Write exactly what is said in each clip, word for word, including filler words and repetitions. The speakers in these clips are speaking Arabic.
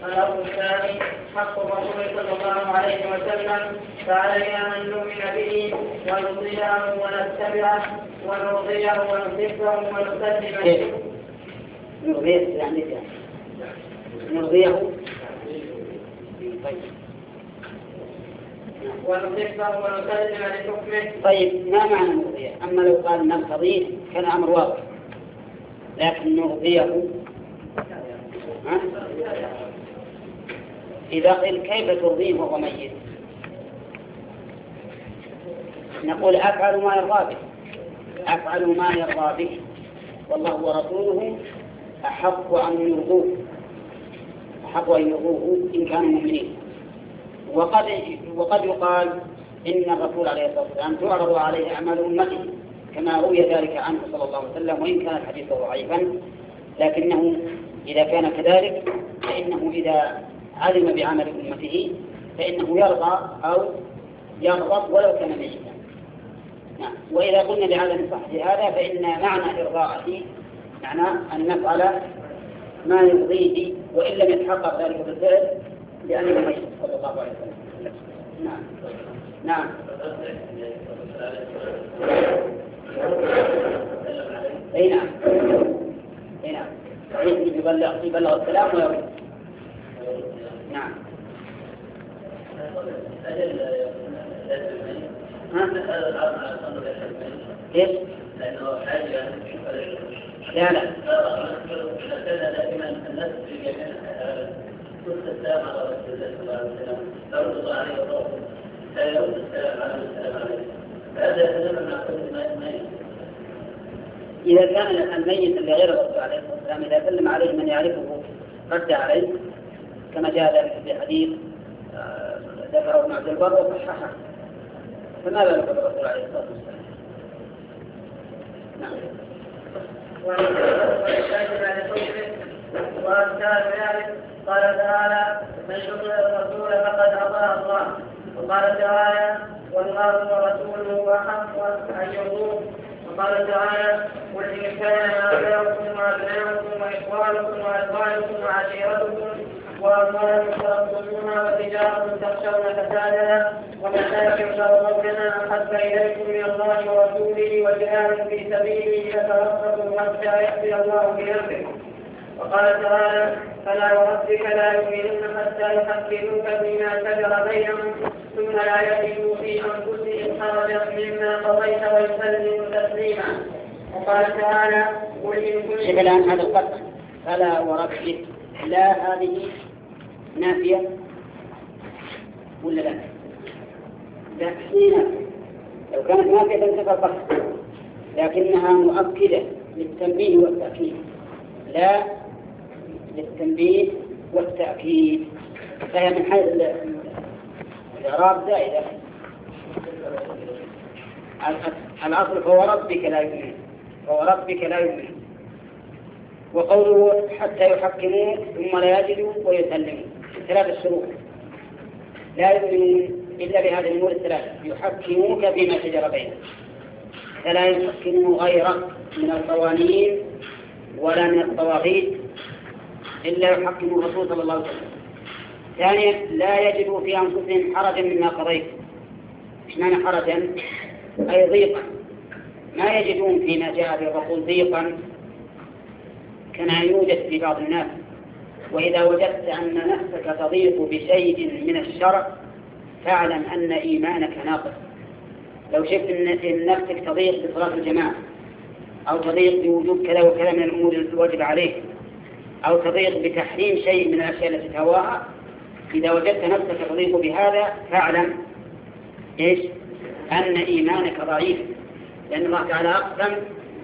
الأمر الثاني حق الرسول صلى الله عليه وسلم، فعلينا أن نؤمن به ونطيعه ونتبعه ونرضيه ونحبه ونسلم نرضيه يعني نرضيه ونحبه ونسلم لحكمه. طيب ما معنى نرضيه؟ أما لو قال نرتضيه كان أمر واضح، لكن نرضيه ها؟ إذا قيل كيف ترضيه وهو ميت؟ نقول أفعل ما يرضى به، أفعل ما يرضى به، والله ورسوله أحق أن يرضوه، أحق أن يرضوه إن كانوا مؤمنين. وقد وقد يقال إن الرسول عليه الصلاة والسلام تعرض عليه أعمال أمته كما روي ذلك عنه صلى الله عليه وسلم، وإن كان الحديث ضعيفا، لكنه إذا كان كذلك فإنه إذا علم بعمل أمته فإنه يرضى أو يغضب ولو كان ميتا. نعم. وإذا قلنا بعدم صحة هذا فإن معنى إرضاءه معنى أن نفعل ما يرضيه وإن لم يتحقق ذلك بالفعل لأنه ميت صلى الله عليه وسلم. نعم. نعم. أي نعم. أي نعم. يبلغ يبلغ السلام ويرد. نعم. ها؟ إيش؟ لا لا. إذا كان الميت اللي غير الرسول عليه الصلاة والسلام إذا سلم عليه من يعرفه رد عليه كما جاء ذلك في حديث ذكره ابن عبد البر وصححه، فماذا يقول الرسول عليه الصلاة والسلام؟ نعم. وأمثال ذلك قال تعالى: من يطع الرسول فقد أطاع الله. وقال تعالى: والله ورسوله أحق أن يرضوه. وقال تعالى: قل إن كان آباؤكم وأبناؤكم وإخوانكم وأزواجكم وعشيرتكم وأموال تركتموها وتجارة تخشون فسادها ومساكن ترضونها أحب إليكم من الله ورسوله وجهاد في سبيله فتربصوا حتى يأتي الله بأمره. وقال تعالى: فلا وربك لا يؤمنون حتى يحكموك فيما شجر بينهم ثم لا يجدوا في أنفسهم حرجا مما قضيت ويسلموا تسليما. وقال تعالى: قل إن كنتم. الآن هذا القطع فلا وربك لا هذه نافية ولا لا؟ لا نافية. لو كانت نافية تنتفى القطع، لكنها مؤكدة للتنبيه والتأكيد، لا للتنبيه والتأكيد، فهي من حيث الإعراب زائدة. الأصل فهو ربك لا يؤمن، فهو ربك لا يؤمن. وقوله حتى يحكموه ثم لا يجدوا ويسلموا، ثلاث الشروط لا يؤمنون إلا بهذه الأمور الثلاثة: يحكموك فيما شجر بينهم، فلا يحكموا غيرك من القوانين ولا من الطواغيت إلا يحكموا الرسول صلى الله عليه وسلم. ثانيا: لا يجدوا في أنفسهم حرجا مما قضيت. إيش معنى حرجا؟ أي ضيقا، ما يجدون فيما جاء به الرسول ضيقا كما يوجد في بعض الناس. وإذا وجدت أن نفسك تضيق بشيء من الشرع فاعلم أن إيمانك ناقص. لو شفت أن نفسك تضيق بصلاة الجماعة، أو تضيق بوجوب كذا وكذا من الأمور الواجب عليك، أو تضيق بتحريم شيء من الأشياء التي تهواها، إذا وجدت نفسك تضيق بهذا فاعلم إيش؟ أن إيمانك ضعيف، لأن الله تعالى أقسم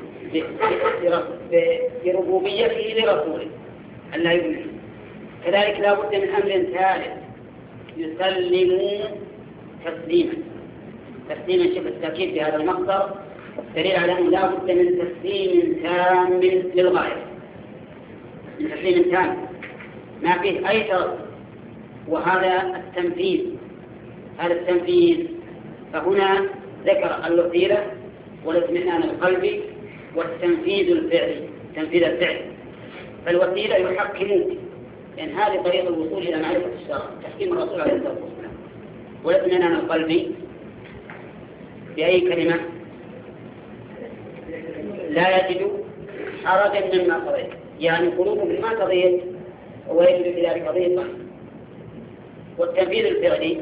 بربوبيته لرسوله ألا يؤمن. كذلك لا بد من أمر ثالث: يسلموا تسليما. تسليما شبه التأكيد في هذا المقدر دليل على أنه لا بد من تسليم تام للغاية، من تسليم تام ما فيه أي تردد. وهذا التنفيذ، هذا التنفيذ فهنا ذكر الوسيلة والاطمئنان القلبي والتنفيذ الفعلي، تنفيذ الفعل. فالوسيلة يحكموك لأن هذه طريقة الوصول إلى معرفة الشرع، تحكيم الرسول عليه الصلاة والسلام. والاطمئنان القلبي بأي كلمة؟ لا يجد حرجا مما قضيت، يعني قلوبهم ما قضيت ويجد في ذلك ضيقا. والتنفيذ الفعلي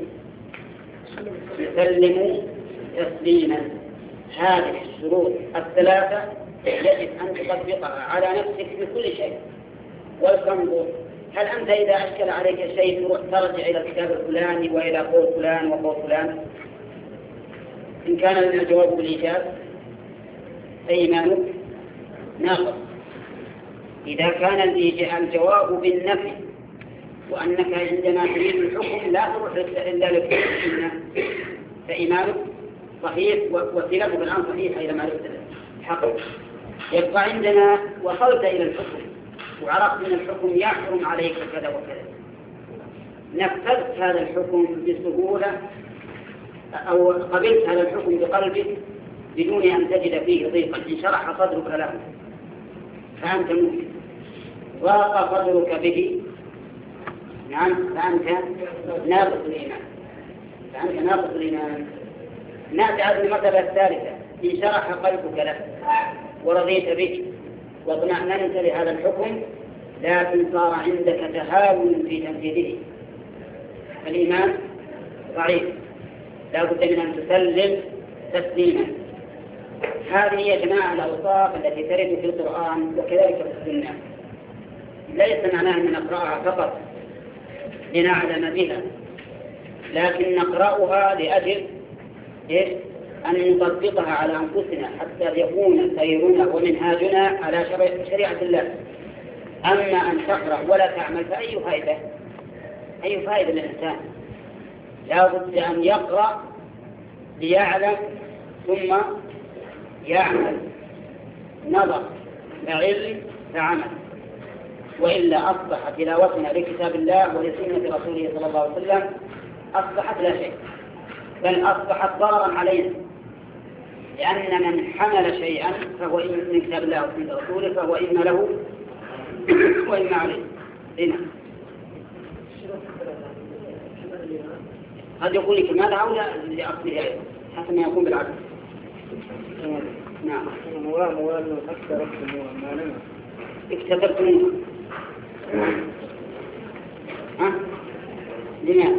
يسلم تسليما. هذه الشروط الثلاثة يجب أن تطبقها على نفسك في كل شيء، وتنظر هل أنت إذا أشكل عليك شيء تروح ترجع إلى الكتاب الفلاني وإلى قول فلان وقول فلان. إن كان الجواب بالإيجاب فإيمانك ناقص. إذا كان الجواب بالنفي وأنك عندما تريد الحكم لا تروح إلا للحكم فإيمانك صحيح، وسيرتك الآن صحيحة إلى معرفة الحق. يبقى عندنا وصلت إلى الحكم وعرفت أن الحكم يحرم عليك كذا وكذا، نفذت هذا الحكم بسهولة أو قبلت هذا الحكم بقلبك بدون أن تجد فيه ضيقا، انشرح صدرك له فأنت مؤمن. ضاق صدرك به نعم فأنت ناقص الإيمان، فأنت ناقص الإيمان. نأتي على المرتبة الثالثة، انشرح قلبك له ورضيت به واطمأننت لهذا الحكم، لكن صار عندك تهاون في تنفيذه، الإيمان ضعيف، لا بد من أن تسلم تسليما. هذه يا جماعة الأوصاف التي ترد في القرآن وكذلك في السنة، ليس معناها أن نقرأها فقط لنعلم بها، لكن نقرأها لأجل إيه؟ أن نطبقها على أنفسنا حتى يكون سيرنا ومنهاجنا على شريعة الله. أما أن تقرأ ولا تعمل فأي فائدة؟ أي فائدة للإنسان؟ لا بد أن يقرأ ليعلم ثم يعمل، نظر فعلم فعمل، وإلا أصبح تلاوتنا لكتاب الله ولسنة رسوله صلى الله عليه وسلم أصبحت لا شيء، بل أصبحت ضررا علينا، لأن من حمل شيئا فهو من كتاب الله وسنة رسوله فهو إما له وإما عليه. هنا قد يقول لك ماذا أولى لأصله أيضا حتى ما يكون بالعكس. نعم موال موال أكثر ما لنا اكتبتم ها لماذا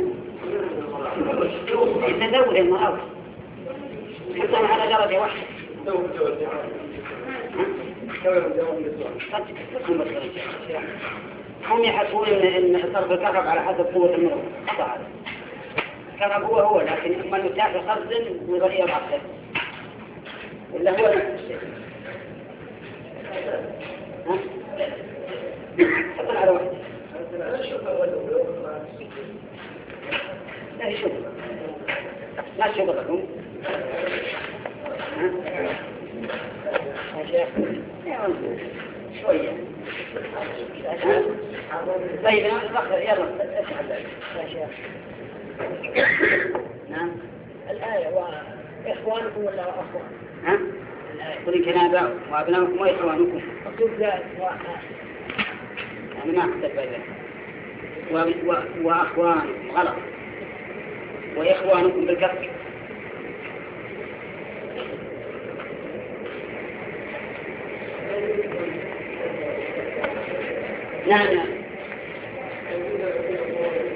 تدور المرأة حتى على درجة واحدة هم يحسبون ان صرف الكهرب على حسب قوة المرأة خطأ. الكهرب هو هو لكن اما المتاح يخزن ويغير بعضه ولا هو نفس الشيء. ها حتى على واحد لا يشوف لا تشوف لكم شوية طيب يلا نعم الآية وإخوانكم ولا أخوان؟ ها؟ قل كان آباؤكم وأبناؤكم وإخوانكم. مكتوب ذلك يعني ما أحسب ذلك. وأخوانكم غلط، وإخوانكم بالكسر. نعم